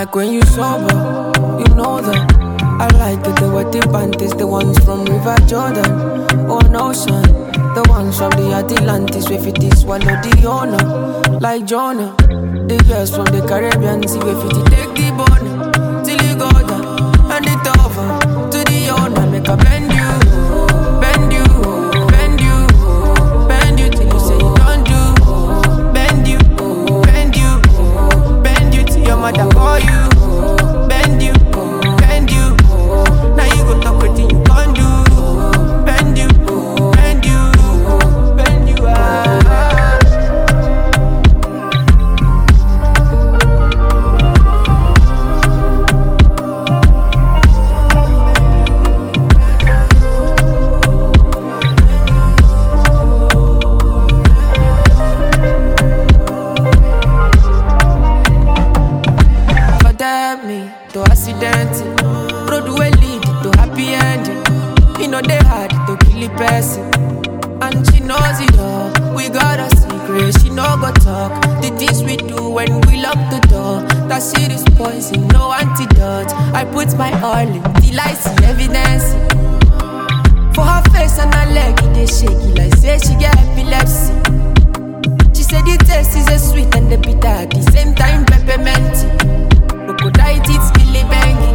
like when you sober, you know that. I like it, the wedding panties, the ones from River Jordan, or Ocean, the ones from the Atlantis, with it is swallow the owner, like Jonah. The girls from the Caribbean, see if it take the bone, till you go down, and it over, to the owner, make a bend you, bend you, bend you, bend you, till you say you don't do, bend you, bend you, bend you, till your mother call you, bend you, bend you. Now you go talk with you can't do. Bend you, bend you, bend you. Forget me, to accident. Road will lead to happy ending. You know they hard to kill a person, and she knows it all. We got a secret, she no go talk. The things we do when we lock the door. That shit is poison, no antidote. I put my all in till I see evidence. For her face and her leg, it is shaky like say she get epilepsy. She said the taste is a sweet and the bitter at the same time peppermint. Crocodile teeth, kill it, bang.